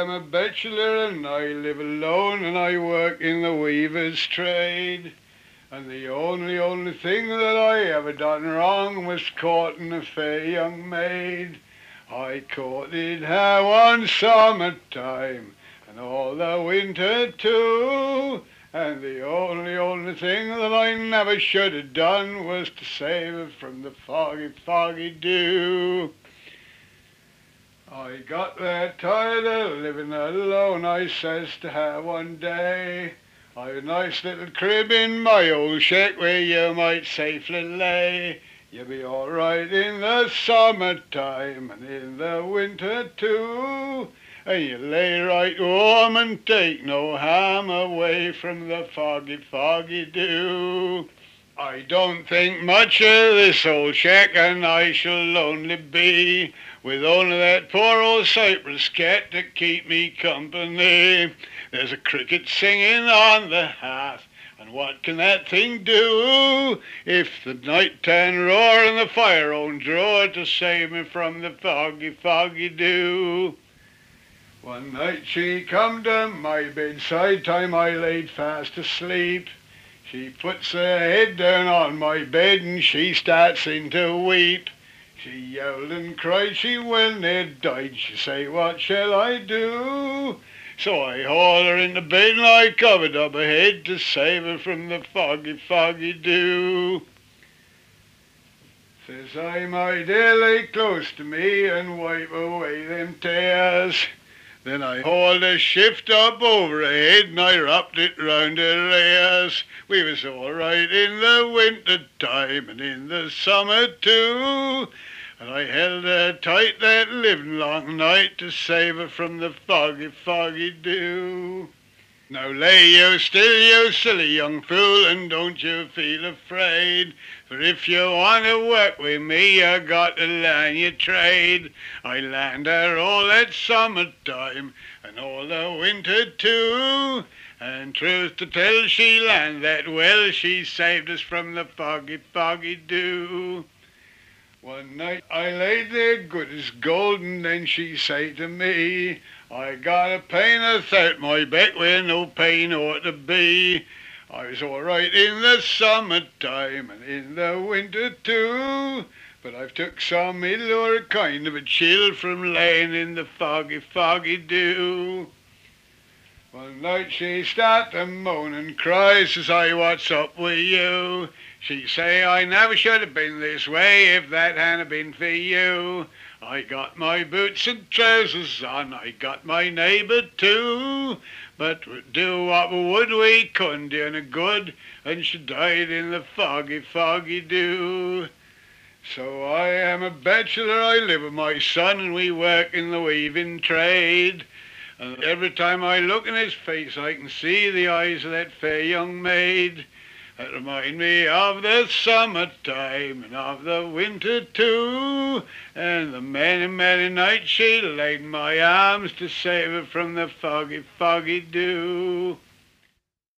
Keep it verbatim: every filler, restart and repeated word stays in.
am a bachelor and I live alone and I work in the weaver's trade. And the only, only thing that I ever done wrong was courting a fair young maid. I courted her one summertime and all the winter too. And the only, only thing that I never should have done was to save her from the foggy, foggy dew. I got there tired of living alone, I says to her one day. I've a nice little crib in my old shack where you might safely lay. You'll be all right in the summertime and in the winter too. And you lay right warm and take no harm away from the foggy, foggy dew. I don't think much of this old shack and I shall only be with only that poor old cypress cat to keep me company. There's a cricket singing on the hearth, and what can that thing do if the night can roar and the fire won't draw to save me from the foggy, foggy dew? One night she come to my bedside, time I laid fast asleep. She puts her head down on my bed and she starts in to weep. She yelled and cried, she well near died. She say, what shall I do? So I hauled her into bed and I covered up her head to save her from the foggy, foggy dew. Says I, my dear, lay close to me and wipe away them tears. Then I hauled a shift up over her head and I wrapped it round her ears. We was all right in the winter time and in the summer too. And I held her tight that livelong long night to save her from the foggy, foggy dew. Now lay you still, you silly young fool, and don't you feel afraid. For if you want to work with me, you got to learn your trade. I learned her all that summertime and all the winter too. And truth to tell, she learned that well. She saved us from the foggy, foggy dew. One night I laid there good as gold, and then she say to me, I got a pain athout my back where no pain ought to be. I was all right in the summertime and in the winter too, but I've took some ill or a kind of a chill from laying in the foggy, foggy dew. One night she start to moan and cry, says I, what's up with you? She say, I never should have been this way if that hadn't been for you. I got my boots and trousers on, I got my neighbour too, but do what we would we couldn't do any good, and she died in the foggy, foggy dew. So I am a bachelor, I live with my son, and we work in the weaving trade. And every time I look in his face I can see the eyes of that fair young maid. That remind me of the summertime and of the winter too, and the many, many nights she laid in my arms to save her from the foggy, foggy dew.